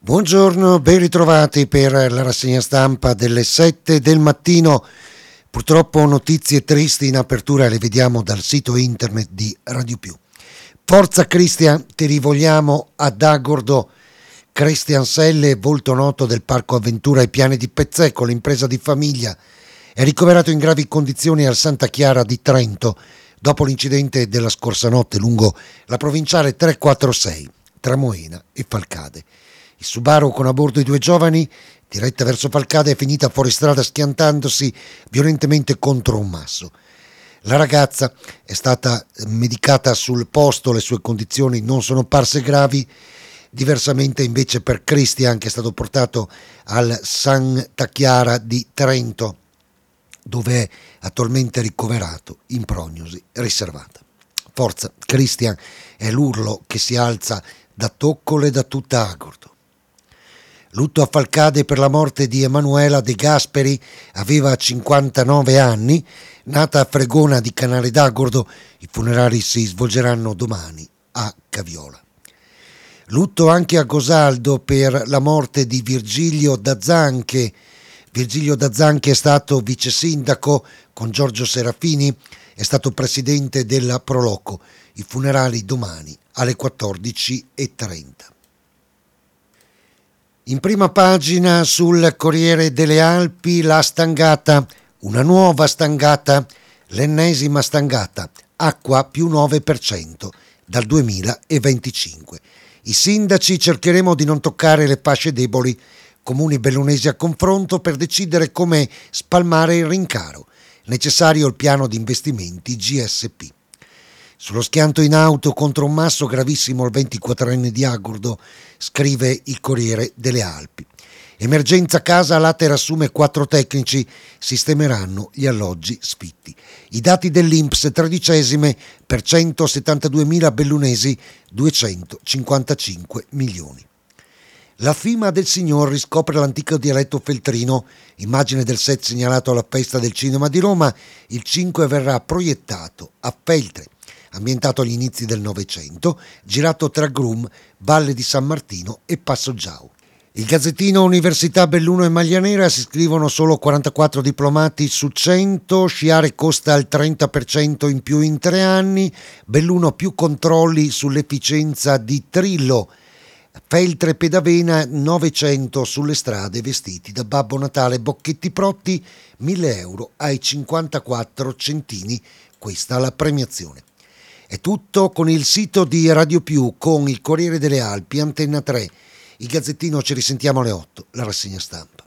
Buongiorno, ben ritrovati per la rassegna stampa delle 7 del mattino. Purtroppo notizie tristi in apertura le vediamo dal sito internet di Radio Più. Forza Cristian, ti rivogliamo ad Agordo. Cristian Selle, volto noto del Parco Avventura ai Piani di Pezzecco, l'impresa di famiglia, è ricoverato in gravi condizioni al Santa Chiara di Trento dopo l'incidente della scorsa notte lungo la provinciale 346 tra Moena e Falcade. Il Subaru con a bordo i due giovani, diretta verso Falcade, è finita fuori strada schiantandosi violentemente contro un masso. La ragazza è stata medicata sul posto, le sue condizioni non sono parse gravi. Diversamente invece per Cristian, che è stato portato al Santa Chiara di Trento, dove è attualmente ricoverato in prognosi riservata. Forza Cristian è l'urlo che si alza da Toccole e da tutta Agordo. Lutto a Falcade per la morte di Emanuela De Gasperi, aveva 59 anni, nata a Fregona di Canale d'Agordo. I funerali si svolgeranno domani a Caviola. Lutto anche a Gosaldo per la morte di Virgilio D'Azzanche. Virgilio D'Azzanche è stato vice sindaco con Giorgio Serafini, è stato presidente della Proloco. I funerali domani alle 14:30. In prima pagina sul Corriere delle Alpi la stangata, una nuova stangata, l'ennesima stangata, acqua più 9% dal 2025. I sindaci cercheremo di non toccare le fasce deboli, comuni bellunesi a confronto per decidere come spalmare il rincaro. Necessario il piano di investimenti GSP. Sullo schianto in auto contro un masso gravissimo al 24enne di Agordo, scrive il Corriere delle Alpi. Emergenza casa, l'Ater assume 4 tecnici, sistemeranno gli alloggi sfitti. I dati dell'Inps, 13esime per 172.000 bellunesi, 255 milioni. La Fima del Signor riscopre l'antico dialetto feltrino, immagine del set segnalato alla Festa del Cinema di Roma. Il 5 verrà proiettato a Feltre. Ambientato agli inizi del Novecento, girato tra Grum, Valle di San Martino e Passoggiau. Il Gazzettino Università Belluno e Maglia Nera si iscrivono solo 44 diplomati su 100, sciare costa il 30% in più in 3 anni, Belluno più controlli sull'efficienza di Trillo, Feltre Pedavena 900 sulle strade vestiti da Babbo Natale, Bocchetti Protti 1.000 euro ai 54 centini, questa la premiazione. È tutto con il sito di Radio Più, con il Corriere delle Alpi, Antenna 3. Il Gazzettino, ci risentiamo alle 8, la rassegna stampa.